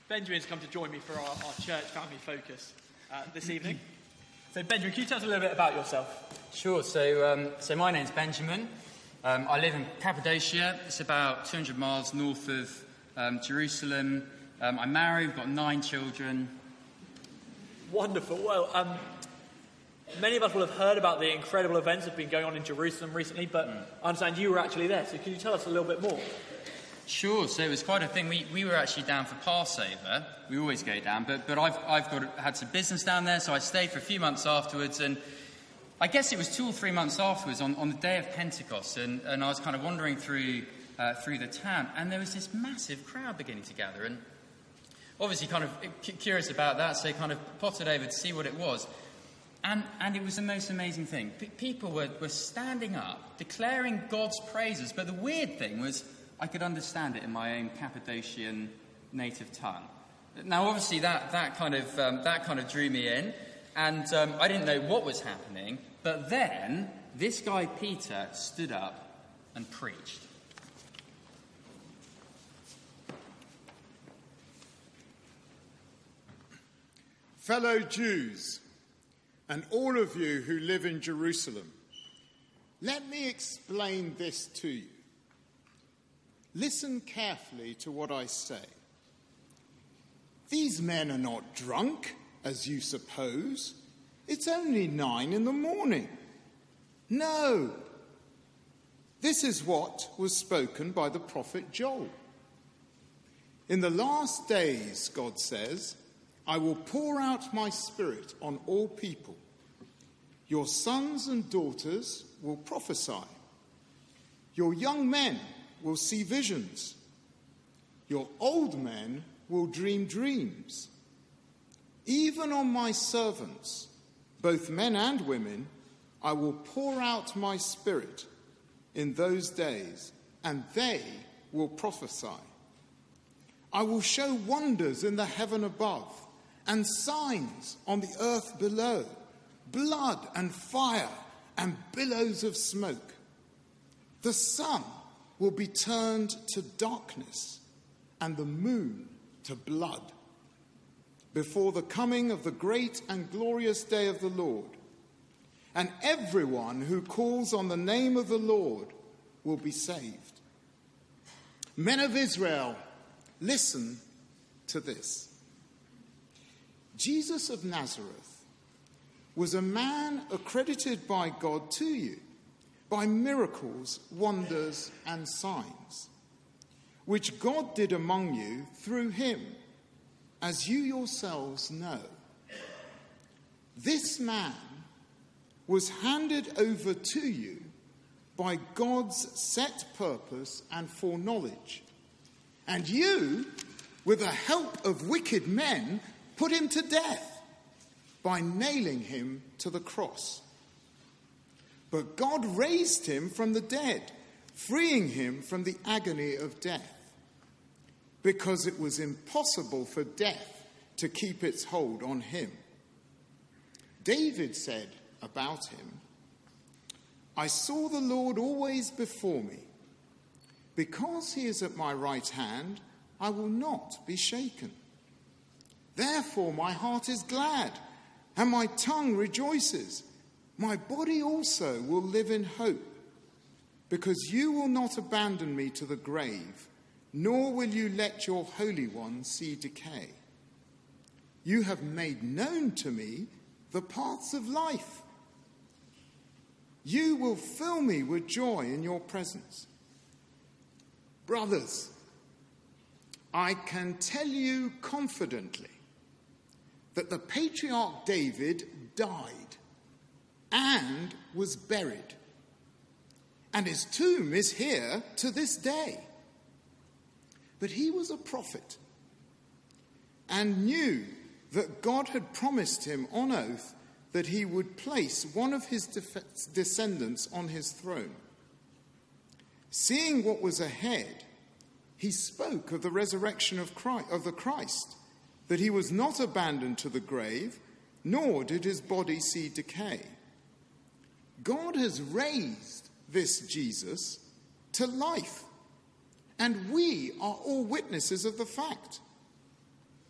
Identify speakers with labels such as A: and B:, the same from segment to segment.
A: Benjamin's come to join me for our church family focus this evening. So Benjamin, can you tell us a little bit about yourself?
B: Sure. So my name's Benjamin. I live in Cappadocia. It's about 200 miles north of Jerusalem. I'm married. We've got 9 children.
A: Wonderful. Well, many of us will have heard about the incredible events that have been going on in Jerusalem recently, but I understand you were actually there. So can you tell us a little bit more?
B: Sure. So it was quite a thing. We were actually down for Passover. We always go down, but I've had some business down there, so I stayed for a few months afterwards. And I guess it was 2 or 3 months afterwards, on the day of Pentecost, and I was kind of wandering through the town, and there was this massive crowd beginning to gather, and obviously kind of curious about that, so kind of potted over to see what it was. And it was the most amazing thing. People were standing up, declaring God's praises, but the weird thing was I could understand it in my own Cappadocian native tongue. Now, obviously, that kind of drew me in, and I didn't know what was happening. But then this guy Peter stood up and preached.
C: Fellow Jews, and all of you who live in Jerusalem, let me explain this to you. Listen carefully to what I say. These men are not drunk, as you suppose. It's only 9 a.m. No. This is what was spoken by the prophet Joel. In the last days, God says, I will pour out my spirit on all people. Your sons and daughters will prophesy. Your young men will see visions. Your old men will dream dreams. Even on my servants, both men and women, I will pour out my spirit in those days, and they will prophesy. I will show wonders in the heaven above and signs on the earth below, blood and fire and billows of smoke. The sun will be turned to darkness and the moon to blood before the coming of the great and glorious day of the Lord. And everyone who calls on the name of the Lord will be saved. Men of Israel, listen to this. Jesus of Nazareth was a man accredited by God to you by miracles, wonders, and signs, which God did among you through him, as you yourselves know. This man was handed over to you by God's set purpose and foreknowledge, and you, with the help of wicked men, put him to death by nailing him to the cross. But God raised him from the dead, freeing him from the agony of death, because it was impossible for death to keep its hold on him. David said about him, I saw the Lord always before me. Because he is at my right hand, I will not be shaken. Therefore my heart is glad, and my tongue rejoices. My body also will live in hope, because you will not abandon me to the grave, nor will you let your Holy One see decay. You have made known to me the paths of life. You will fill me with joy in your presence. Brothers, I can tell you confidently that the patriarch David died and was buried, and his tomb is here to this day. But he was a prophet and knew that God had promised him on oath that he would place one of his descendants on his throne. Seeing what was ahead, he spoke of the resurrection of the Christ, that he was not abandoned to the grave, nor did his body see decay. God has raised this Jesus to life, and we are all witnesses of the fact.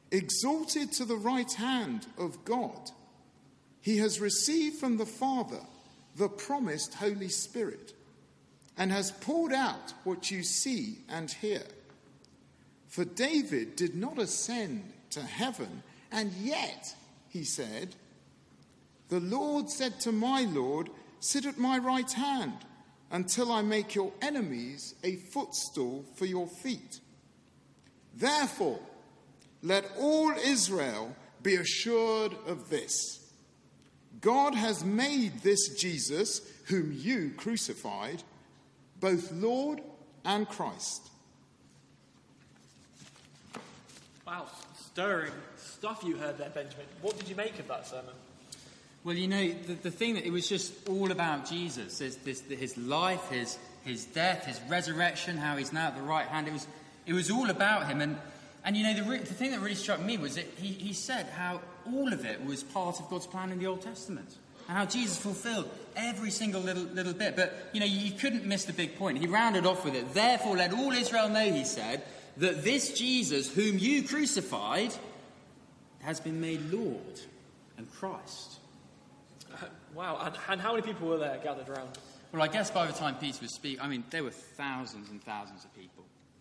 C: exalted to the right hand of God, he has received from the Father the promised Holy Spirit, and has poured out what you see and hear. For David did not ascend to heaven, and yet, he said, the Lord said to my Lord, sit at my right hand, until I make your enemies a footstool for your feet. Therefore, let all Israel be assured of this. God has made this Jesus, whom you crucified, both Lord and Christ.
A: Wow, stirring stuff you heard there, Benjamin. What did you make of that sermon?
B: Well, you know, the thing that it was just all about Jesus, his life, his death, his resurrection, how he's now at the right hand. It was all about him. And you know, the thing that really struck me was that he said how all of it was part of God's plan in the Old Testament, and how Jesus fulfilled every single little bit. But, you know, you couldn't miss the big point. He rounded off with it. Therefore, let all Israel know, he said, that this Jesus, whom you crucified, has been made Lord and Christ.
A: Wow, and how many people were there gathered around?
B: Well, I guess by the time Peter was speaking, I mean, there were thousands and thousands of people.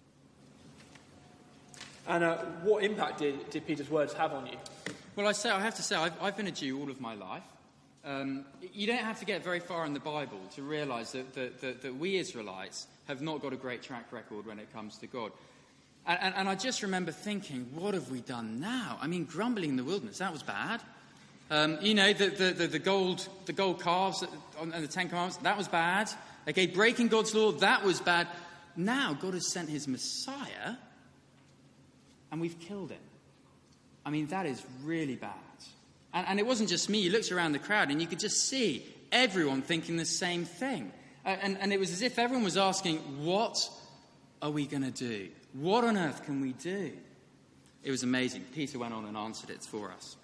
A: And what impact did Peter's words have on you?
B: Well, I have to say, I've been a Jew all of my life. You don't have to get very far in the Bible to realise that we Israelites have not got a great track record when it comes to God. And I just remember thinking, what have we done now? I mean, grumbling in the wilderness, that was bad. You know, the gold calves and the Ten Commandments, that was bad. Okay, breaking God's law, that was bad. Now God has sent his Messiah, and we've killed him. I mean, that is really bad. And it wasn't just me. You looked around the crowd, and you could just see everyone thinking the same thing. And it was as if everyone was asking, what are we going to do? What on earth can we do? It was amazing. Peter went on and answered it for us.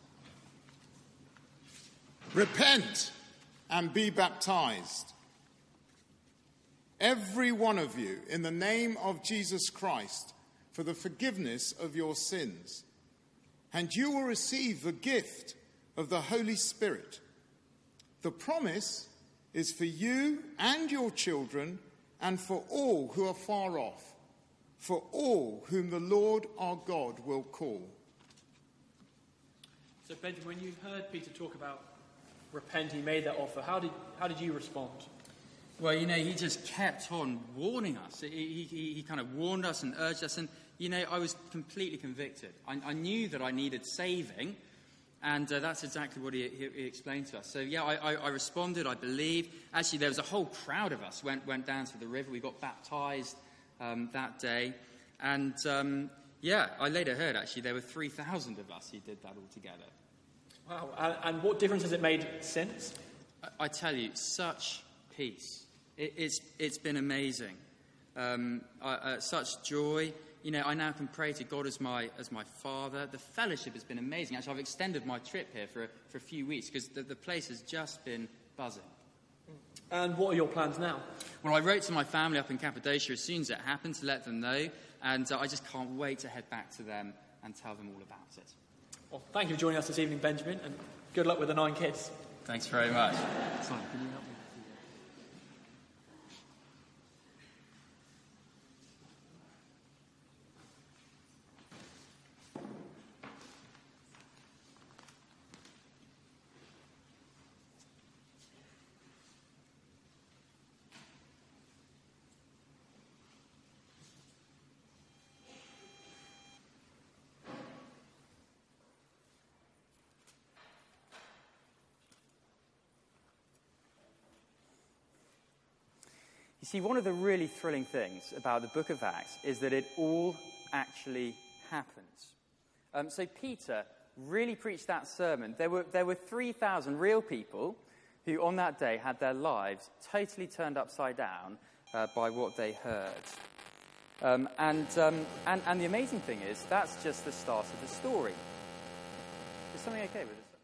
C: Repent and be baptized, every one of you, in the name of Jesus Christ, for the forgiveness of your sins, and you will receive the gift of the Holy Spirit. The promise is for you and your children, and for all who are far off, for all whom the Lord our God will call.
A: So, Benjamin, when you heard Peter talk about repent, he made that offer, how did you respond?
B: Well, you know, he just kept on warning us. He kind of warned us and urged us. And, you know, I was completely convicted. I knew that I needed saving. And that's exactly what he explained to us. So, yeah, I responded. I believed. Actually, there was a whole crowd of us went down to the river. We got baptized that day. And, yeah, I later heard, actually, there were 3,000 of us who did that all together.
A: Wow. And what difference has it made since?
B: I tell you, such peace. It's been amazing. Such joy. You know, I now can pray to God as my Father. The fellowship has been amazing. Actually, I've extended my trip here for a few weeks because the place has just been buzzing.
A: And what are your plans now?
B: Well, I wrote to my family up in Cappadocia as soon as it happened to let them know. And I just can't wait to head back to them and tell them all about it.
A: Well, thank you for joining us this evening, Benjamin, and good luck with the 9 kids.
B: Thanks very much.
A: Sorry, can you help me?
D: You see, one of the really thrilling things about the book of Acts is that it all actually happens. So Peter really preached that sermon. There were 3,000 real people who on that day had their lives totally turned upside down by what they heard. And the amazing thing is, that's just the start of the story. Is something okay with this?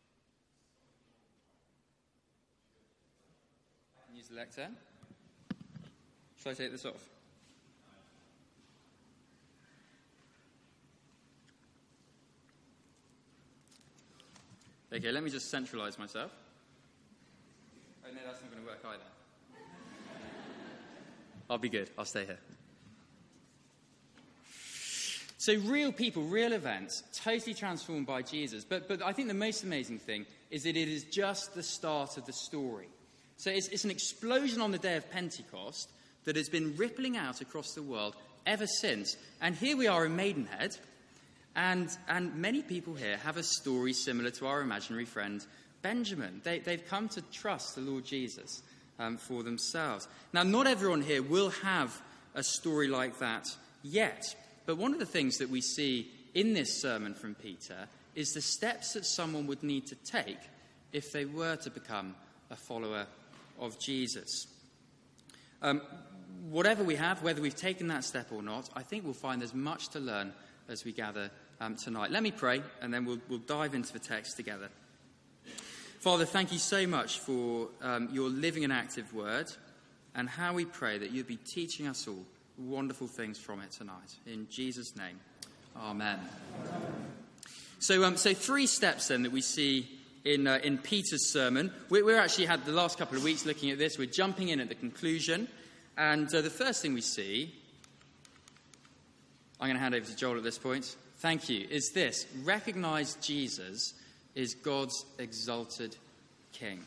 B: Use the lectern. Shall I take this off? Okay, let me just centralise myself. Oh, no, that's not going to work either. I'll be good. I'll stay here. So real people, real events, totally transformed by Jesus. But I think the most amazing thing is that it is just the start of the story. So it's an explosion on the day of Pentecost that has been rippling out across the world ever since. And here we are in Maidenhead, and many people here have a story similar to our imaginary friend Benjamin. They've come to trust the Lord Jesus for themselves. Now, not everyone here will have a story like that yet. But one of the things that we see in this sermon from Peter is the steps that someone would need to take if they were to become a follower of Jesus. Whatever we have, whether we've taken that step or not, I think we'll find there's much to learn as we gather tonight. Let me pray, and then we'll dive into the text together. Father, thank you so much for your living and active word, and how we pray that you'd be teaching us all wonderful things from it tonight. In Jesus' name, amen. So three steps then that we see in Peter's sermon. We're actually had the last couple of weeks looking at this. We're jumping in at the conclusion. And the first thing we see, I'm going to hand over to Joel at this point. Thank you. Is this: recognize Jesus is God's exalted King.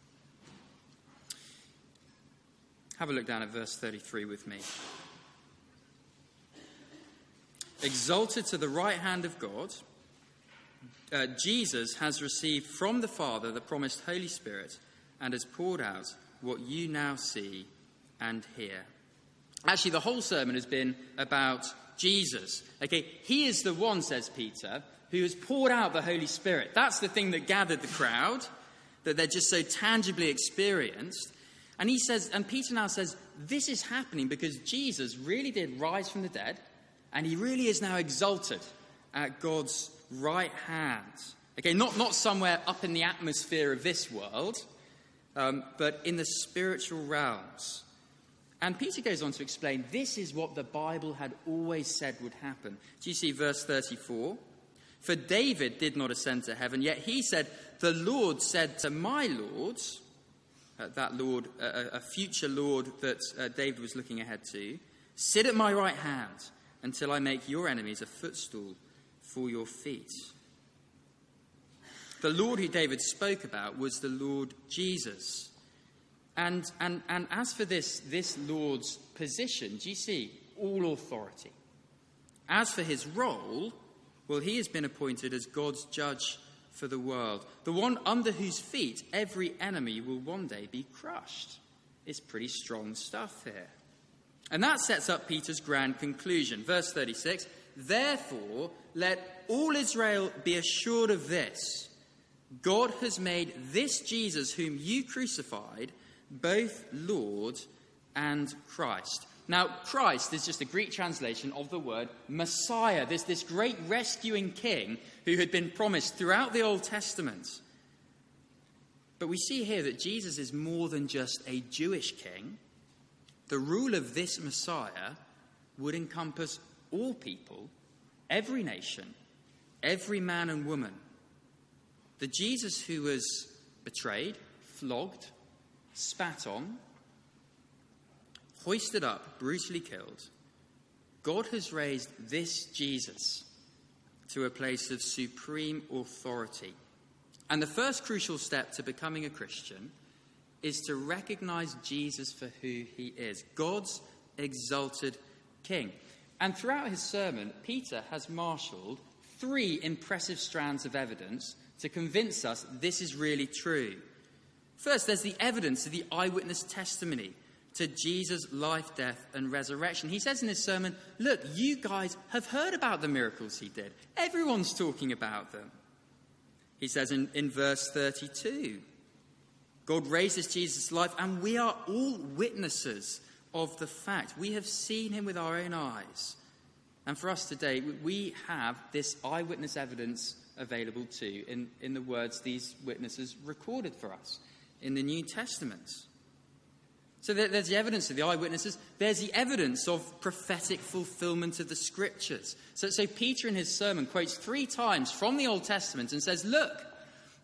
B: Have a look down at verse 33 with me. Exalted to the right hand of God, Jesus has received from the Father the promised Holy Spirit and has poured out what you now see and hear. Actually, the whole sermon has been about Jesus. Okay, he is the one, says Peter, who has poured out the Holy Spirit. That's the thing that gathered the crowd, that they're just so tangibly experienced. And he says, and Peter now says, this is happening because Jesus really did rise from the dead, and he really is now exalted at God's right hand. Okay, not somewhere up in the atmosphere of this world, but in the spiritual realms. And Peter goes on to explain this is what the Bible had always said would happen. Do you see verse 34? For David did not ascend to heaven, yet he said, the Lord said to my Lord, that Lord, a future Lord that David was looking ahead to, sit at my right hand until I make your enemies a footstool for your feet. The Lord who David spoke about was the Lord Jesus. And as for this Lord's position, do you see? All authority. As for his role, well, he has been appointed as God's judge for the world, the one under whose feet every enemy will one day be crushed. It's pretty strong stuff here. And that sets up Peter's grand conclusion. Verse 36, therefore, let all Israel be assured of this. God has made this Jesus whom you crucified both Lord and Christ. Now, Christ is just a Greek translation of the word Messiah, this great rescuing king who had been promised throughout the Old Testament. But we see here that Jesus is more than just a Jewish king. The rule of this Messiah would encompass all people, every nation, every man and woman. The Jesus who was betrayed, flogged, spat on, hoisted up, brutally killed, God has raised this Jesus to a place of supreme authority. And the first crucial step to becoming a Christian is to recognize Jesus for who he is, God's exalted King. And throughout his sermon, Peter has marshaled three impressive strands of evidence to convince us this is really true. First, there's the evidence of the eyewitness testimony to Jesus' life, death, and resurrection. He says in his sermon, look, you guys have heard about the miracles he did. Everyone's talking about them. He says in verse 32, God raises Jesus' life, and we are all witnesses of the fact. We have seen him with our own eyes. And for us today, we have this eyewitness evidence available too in the words these witnesses recorded for us in the New Testament. So there's the evidence of the eyewitnesses. There's the evidence of prophetic fulfillment of the Scriptures. So Peter in his sermon quotes 3 times from the Old Testament and says, look,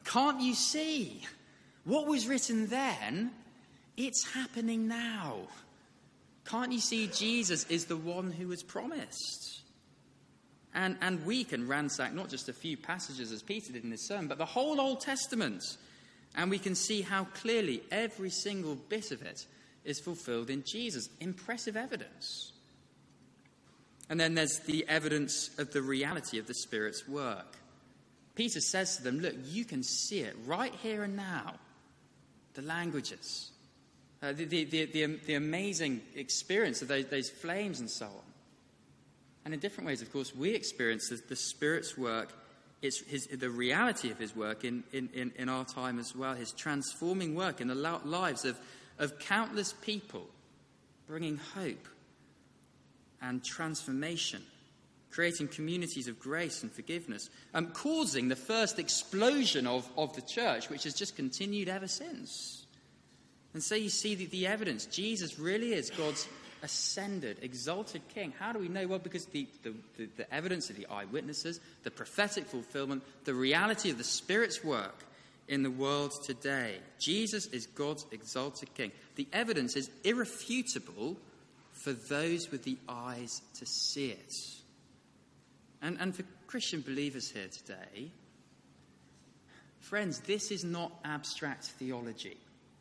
B: Can't you see? What was written then, it's happening now. Can't you see Jesus is the one who was promised? And we can ransack not just a few passages as Peter did in his sermon, but the whole Old Testament. And we can see how clearly every single bit of it is fulfilled in Jesus. Impressive evidence. And then there's the evidence of the reality of the Spirit's work. Peter says to them, look, you can see it right here and now. The languages, the amazing experience of those flames and so on. And in different ways, of course, we experience the Spirit's work, the reality of his work in our time as well, his transforming work in the lives of countless people, bringing hope and transformation, creating communities of grace and forgiveness, causing the first explosion of the church, which has just continued ever since. And so you see the evidence. Jesus really is God's ascended, exalted King. How do we know? Well, because the evidence of the eyewitnesses, the prophetic fulfillment, the reality of the Spirit's work in the world today. Jesus is God's exalted King. The evidence is irrefutable for those with the eyes to see it. And for Christian believers here today, friends, this is not abstract theology.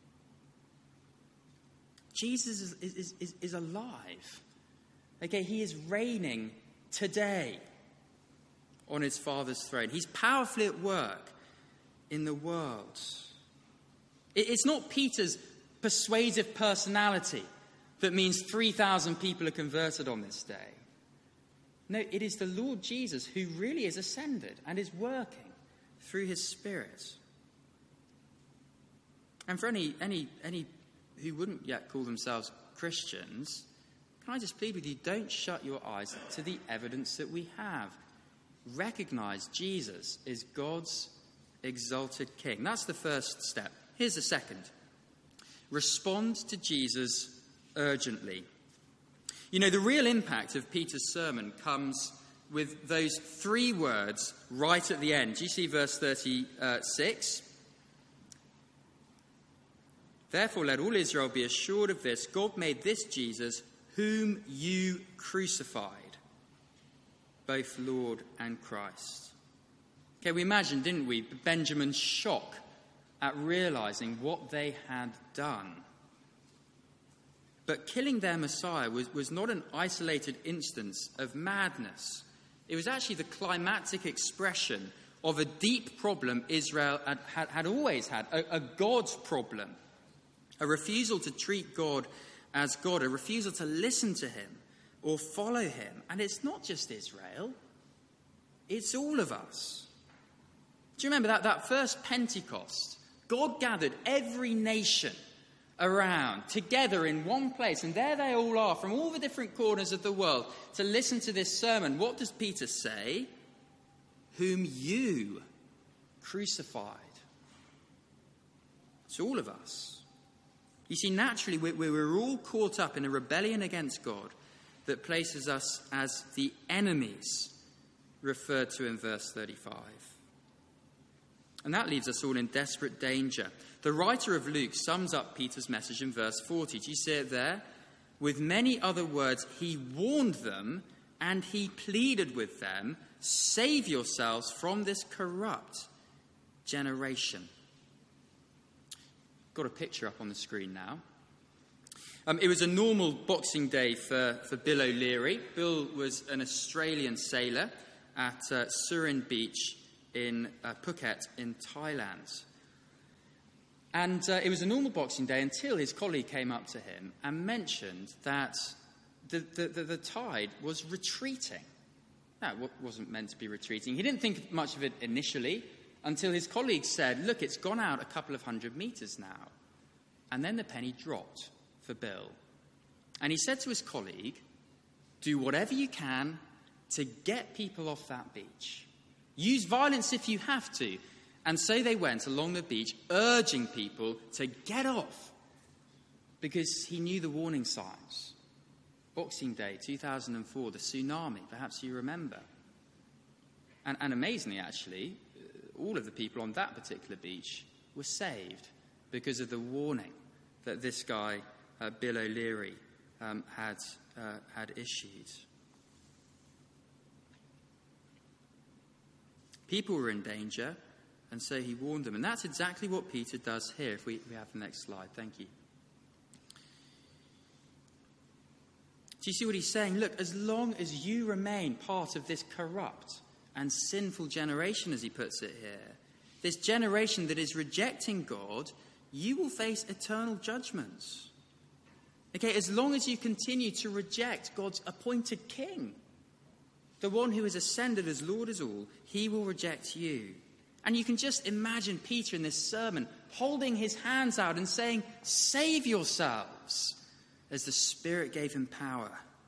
B: Jesus is alive. Okay, he is reigning today on his Father's throne. He's powerfully at work in the world. It's not Peter's persuasive personality that means 3,000 people are converted on this day. No, it is the Lord Jesus who really is ascended and is working through his Spirit. And for any who wouldn't yet call themselves Christians, can I just plead with you, don't shut your eyes to the evidence that we have. Recognize Jesus is God's exalted King. That's the first step. Here's the second. Respond to Jesus urgently. You know, the real impact of Peter's sermon comes with those three words right at the end. Do you see verse 36? Therefore, let all Israel be assured of this. God made this Jesus, whom you crucified, both Lord and Christ. Okay, we imagined, didn't we, Benjamin's shock at realizing what they had done. But killing their Messiah was not an isolated instance of madness. It was actually the climactic expression of a deep problem Israel had always had, a God's problem. A refusal to treat God as God, a refusal to listen to him or follow him. And it's not just Israel, it's all of us. Do you remember that first Pentecost? God gathered every nation around, together in one place, and there they all are from all the different corners of the world to listen to this sermon. What does Peter say? Whom you crucified. It's all of us. You see, naturally, we're all caught up in a rebellion against God that places us as the enemies referred to in verse 35. And that leaves us all in desperate danger. The writer of Luke sums up Peter's message in verse 40. Do you see it there? With many other words, he warned them and he pleaded with them, save yourselves from this corrupt generation. Got a picture up on the screen now. It was a normal Boxing Day for Bill O'Leary. Bill was an Australian sailor at Surin Beach in Phuket in Thailand. And it was a normal Boxing Day until his colleague came up to him and mentioned that the tide was retreating. That wasn't meant to be retreating. He didn't think much of it initially until his colleague said, look, it's gone out a couple of 100 meters now. And then the penny dropped for Bill. And he said to his colleague, do whatever you can to get people off that beach. Use violence if you have to. And so they went along the beach, urging people to get off, because he knew the warning signs. Boxing Day 2004, the tsunami, perhaps you remember. And amazingly, actually, all of the people on that particular beach were saved because of the warning that this guy, Bill O'Leary, had issued. People were in danger, and so he warned them. And that's exactly what Peter does here. If we have the next slide. Thank you. Do you see what he's saying? Look, as long as you remain part of this corrupt and sinful generation, as he puts it here, this generation that is rejecting God, you will face eternal judgments. Okay, as long as you continue to reject God's appointed king, the one who has ascended as Lord as all, he will reject you. And you can just imagine Peter in this sermon holding his hands out and saying, "Save yourselves," as the Spirit gave him power.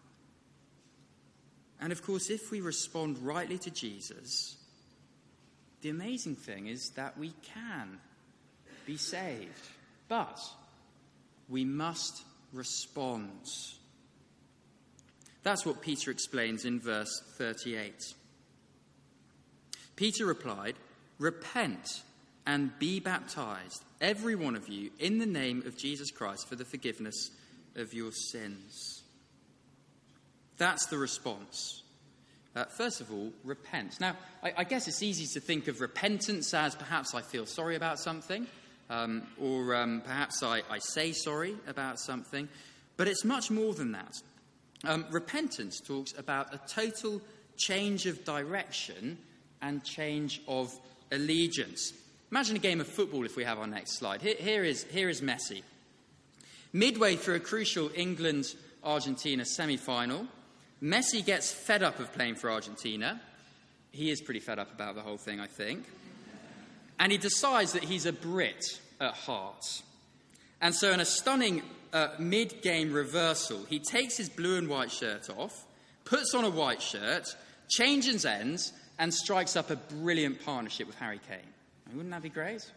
B: And of course, if we respond rightly to Jesus, the amazing thing is that we can be saved. But we must respond. That's what Peter explains in verse 38. Peter replied, "Repent and be baptized, every one of you, in the name of Jesus Christ for the forgiveness of your sins." That's the response. First of all, repent. Now, I guess it's easy to think of repentance as perhaps I feel sorry about something, or perhaps I say sorry about something, but it's much more than that. Repentance talks about a total change of direction and change of allegiance. Imagine a game of football if we have our next slide. Here is Messi. Midway through a crucial England-Argentina semi-final, Messi gets fed up of playing for Argentina. He is pretty fed up about the whole thing, I think. And he decides that he's a Brit at heart. And so in a stunning mid-game reversal, he takes his blue and white shirt off, puts on a white shirt, changes ends, and strikes up a brilliant partnership with Harry Kane. Wouldn't that be great?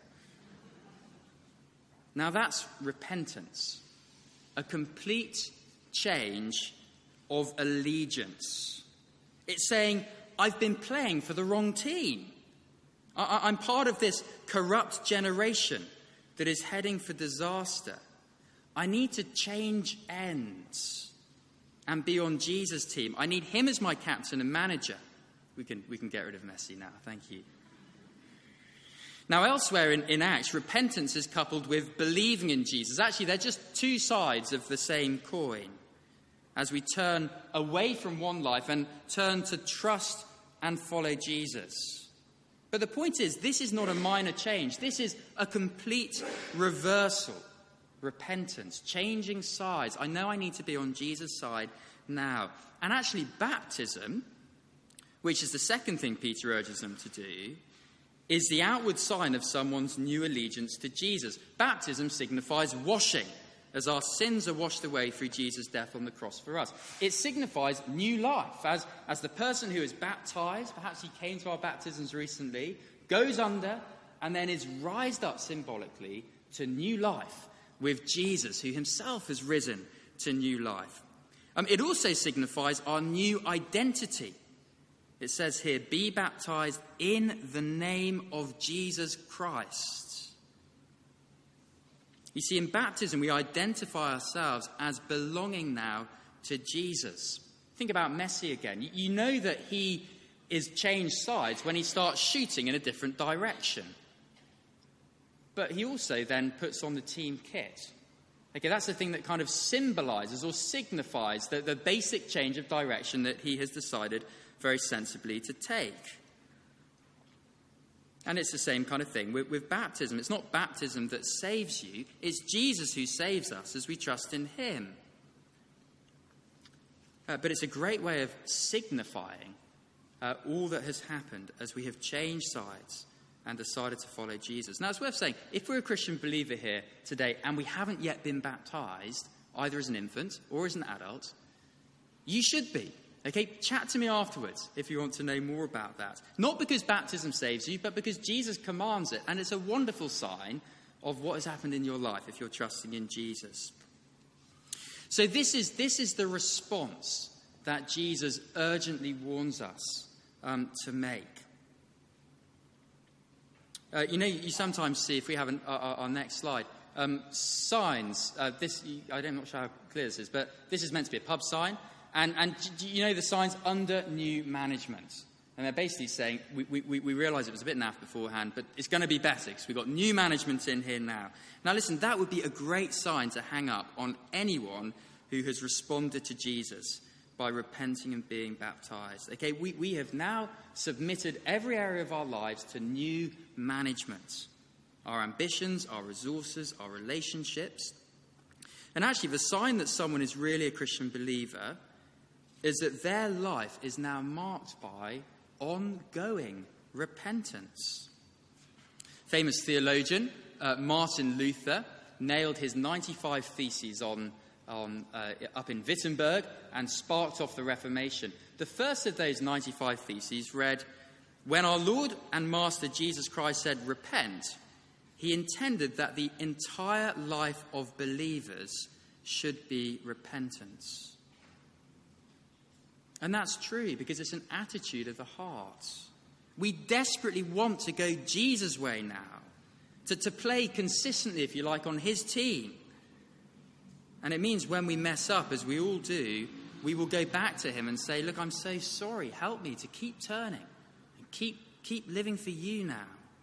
B: Now that's repentance. A complete change of allegiance. It's saying, I've been playing for the wrong team. I'm part of this corrupt generation that is heading for disaster. I need to change ends and be on Jesus' team. I need him as my captain and manager. We can get rid of Messi now. Thank you. Now, elsewhere in Acts, repentance is coupled with believing in Jesus. Actually, they're just two sides of the same coin. As we turn away from one life and turn to trust and follow Jesus. But the point is, this is not a minor change. This is a complete reversal. Repentance, changing sides. I know I need to be on Jesus' side now. And actually, baptism, which is the second thing Peter urges them to do, is the outward sign of someone's new allegiance to Jesus. Baptism signifies washing, as our sins are washed away through Jesus' death on the cross for us. It signifies new life, as the person who is baptized, perhaps he came to our baptisms recently, goes under and then is raised up symbolically to new life with Jesus, who himself has risen to new life. It also signifies our new identity. It says here, be baptized in the name of Jesus Christ. You see, in baptism, we identify ourselves as belonging now to Jesus. Think about Messi again. You know that he is changed sides when he starts shooting in a different direction. But he also then puts on the team kit. Okay, that's the thing that kind of symbolizes or signifies the basic change of direction that he has decided very sensibly to take. And it's the same kind of thing with baptism. It's not baptism that saves you. It's Jesus who saves us as we trust in him. But it's a great way of signifying all that has happened as we have changed sides and decided to follow Jesus. Now, it's worth saying, if we're a Christian believer here today and we haven't yet been baptized, either as an infant or as an adult, you should be. Okay, chat to me afterwards if you want to know more about that. Not because baptism saves you, but because Jesus commands it. And it's a wonderful sign of what has happened in your life if you're trusting in Jesus. So this is the response that Jesus urgently warns us to make. You sometimes see, if we have our next slide, signs. I'm not sure how clear this is, but this is meant to be a pub sign. And do you know the signs under new management? And they're basically saying, we realise it was a bit naff beforehand, but it's going to be better because we've got new management in here now. Now listen, that would be a great sign to hang up on anyone who has responded to Jesus by repenting and being baptised. Okay, we have now submitted every area of our lives to new management. Our ambitions, our resources, our relationships. And actually, the sign that someone is really a Christian believer is that their life is now marked by ongoing repentance. Famous theologian Martin Luther nailed his 95 Theses up in Wittenberg and sparked off the Reformation. The first of those 95 Theses read, "When our Lord and Master Jesus Christ said, 'Repent,' he intended that the entire life of believers should be repentance." And that's true because it's an attitude of the heart. We desperately want to go Jesus' way now, to play consistently, if you like, on his team. And it means when we mess up, as we all do, we will go back to him and say, "Look, I'm so sorry. Help me to keep turning and keep living for you now."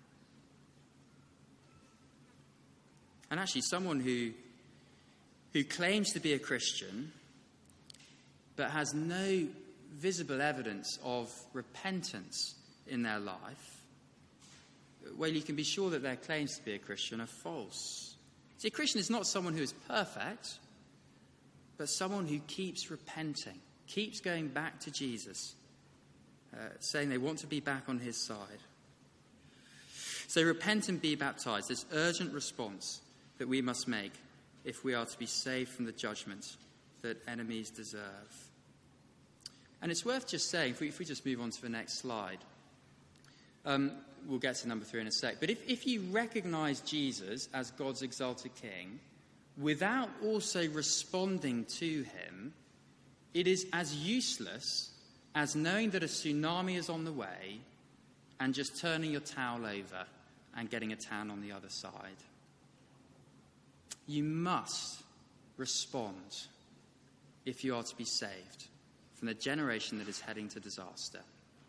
B: And actually, someone who claims to be a Christian but has no visible evidence of repentance in their life, well, you can be sure that their claims to be a Christian are false. See, a Christian is not someone who is perfect, but someone who keeps repenting, keeps going back to Jesus, saying they want to be back on his side. So repent and be baptized, this urgent response that we must make if we are to be saved from the judgment that enemies deserve. And it's worth just saying, if we just move on to the next slide, we'll get to number 3 in a sec, but if you recognize Jesus as God's exalted King without also responding to him, it is as useless as knowing that a tsunami is on the way and just turning your towel over and getting a tan on the other side. You must respond if you are to be saved from the generation that is heading to disaster.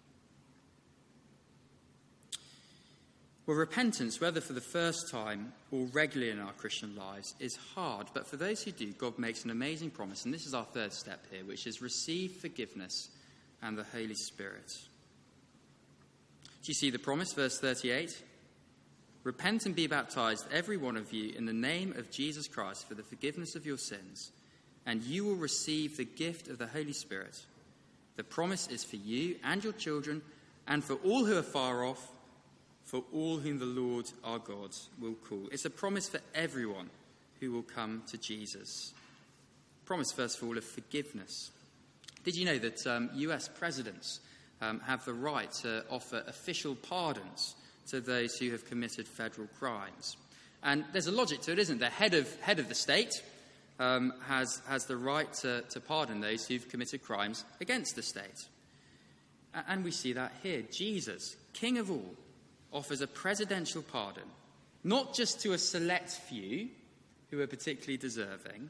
B: Well, repentance, whether for the first time or regularly in our Christian lives, is hard. But for those who do, God makes an amazing promise. And this is our third step here, which is receive forgiveness and the Holy Spirit. Do you see the promise? Verse 38. "Repent and be baptized, every one of you, in the name of Jesus Christ for the forgiveness of your sins, and you will receive the gift of the Holy Spirit. The promise is for you and your children, and for all who are far off, for all whom the Lord our God will call." It's a promise for everyone who will come to Jesus. Promise, first of all, of forgiveness. Did you know that US presidents have the right to offer official pardons to those who have committed federal crimes? And there's a logic to it, isn't there? The head of the state has the right to pardon those who've committed crimes against the state. And we see that here. Jesus, King of all, offers a presidential pardon, not just to a select few who are particularly deserving,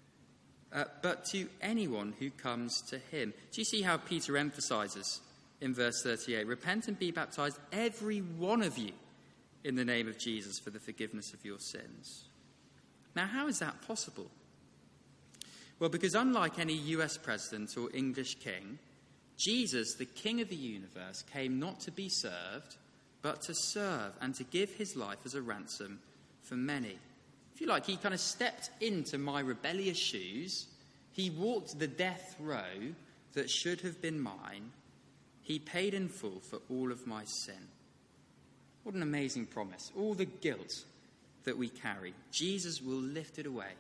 B: but to anyone who comes to him. Do you see how Peter emphasizes in verse 38, "Repent and be baptized, every one of you, in the name of Jesus for the forgiveness of your sins." Now, how is that possible? Well, because unlike any US president or English king, Jesus, the King of the universe, came not to be served, but to serve and to give his life as a ransom for many. If you like, he kind of stepped into my rebellious shoes. He walked the death row that should have been mine. He paid in full for all of my sin. What an amazing promise. All the guilt that we carry, Jesus will lift it away.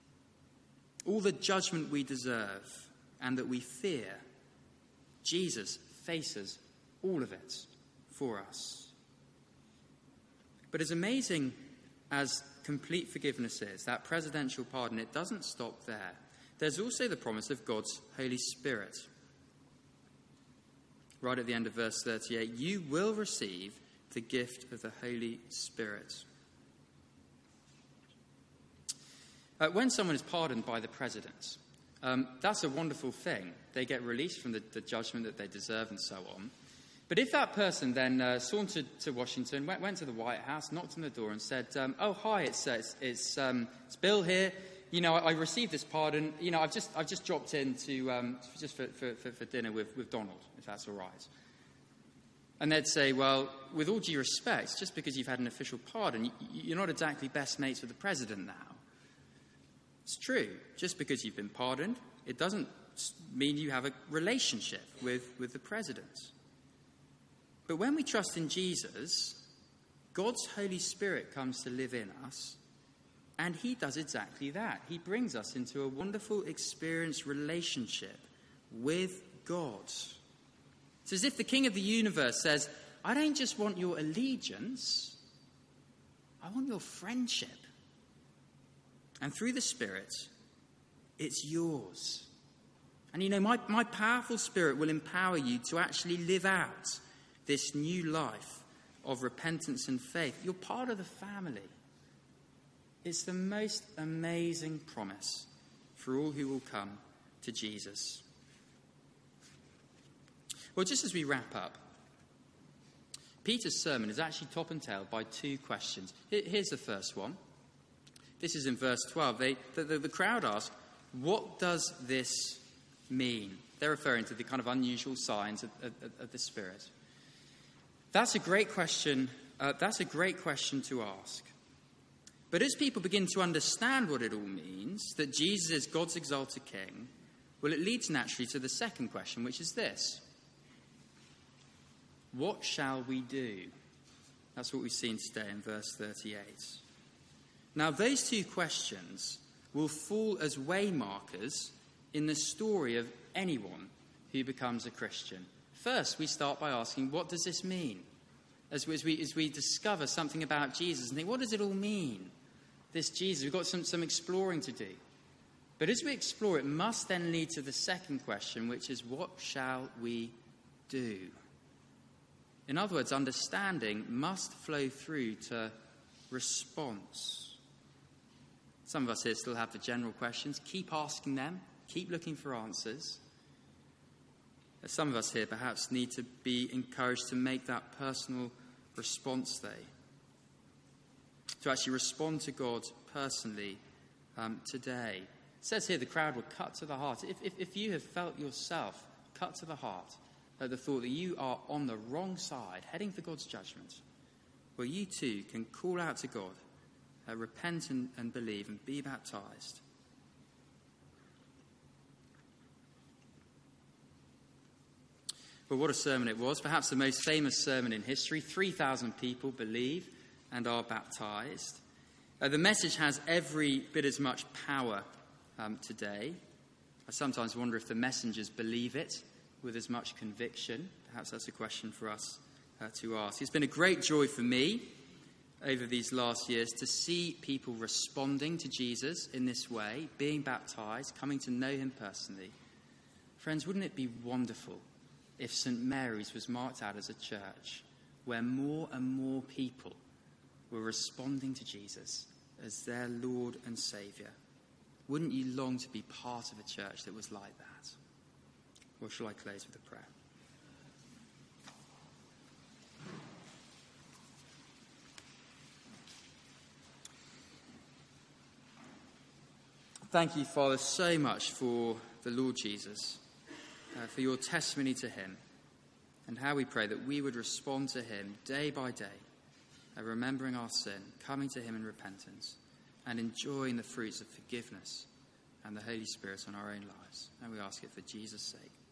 B: All the judgment we deserve and that we fear, Jesus faces all of it for us. But as amazing as complete forgiveness is, that presidential pardon, it doesn't stop there. There's also the promise of God's Holy Spirit. Right at the end of verse 38, "You will receive the gift of the Holy Spirit. When someone is pardoned by the president, that's a wonderful thing. They get released from the judgment that they deserve and so on. But if that person then sauntered to Washington, went to the White House, knocked on the door and said, "Oh, hi, it's Bill here. You know, I received this pardon. You know, I've just dropped in to just for dinner with Donald, if that's all right." And they'd say, "Well, with all due respect, just because you've had an official pardon, you're not exactly best mates with the president now." It's true. Just because you've been pardoned, it doesn't mean you have a relationship with the president. But when we trust in Jesus, God's Holy Spirit comes to live in us, and he does exactly that. He brings us into a wonderful experience relationship with God. It's as if the King of the universe says, "I don't just want your allegiance, I want your friendship. And through the Spirit, it's yours. And you know, my powerful Spirit will empower you to actually live out this new life of repentance and faith. You're part of the family." It's the most amazing promise for all who will come to Jesus. Well, just as we wrap up, Peter's sermon is actually top and tailed by two questions. Here's the first one. This is in verse 12. The crowd ask, "What does this mean?" They're referring to the kind of unusual signs of the Spirit. That's a great question. That's a great question to ask. But as people begin to understand what it all means, that Jesus is God's exalted King, well, it leads naturally to the second question, which is this: what shall we do? That's what we've seen today in verse 38. Now, those two questions will fall as waymarkers in the story of anyone who becomes a Christian. First, we start by asking, what does this mean? As we discover something about Jesus and think, what does it all mean? This Jesus, we've got some exploring to do. But as we explore, it must then lead to the second question, which is, what shall we do? In other words, understanding must flow through to response. Some of us here still have the general questions. Keep asking them. Keep looking for answers. Some of us here perhaps need to be encouraged to make that personal response day, to actually respond to God personally today. It says here the crowd were cut to the heart. If you have felt yourself cut to the heart at the thought that you are on the wrong side, heading for God's judgment, well, you too can call out to God, repent and believe and be baptized. Well, what a sermon it was. Perhaps the most famous sermon in history. 3,000 people believe and are baptized. The message has every bit as much power today. I sometimes wonder if the messengers believe it with as much conviction. Perhaps that's a question for us to ask. It's been a great joy for me over these last years to see people responding to Jesus in this way, being baptized, coming to know him personally. Friends, wouldn't it be wonderful if St. Mary's was marked out as a church where more and more people were responding to Jesus as their Lord and Saviour? Wouldn't you long to be part of a church that was like that? Or shall I close with a prayer? Thank you, Father, so much for the Lord Jesus, for your testimony to him, and how we pray that we would respond to him day by day, remembering our sin, coming to him in repentance, and enjoying the fruits of forgiveness and the Holy Spirit on our own lives. And we ask it for Jesus' sake.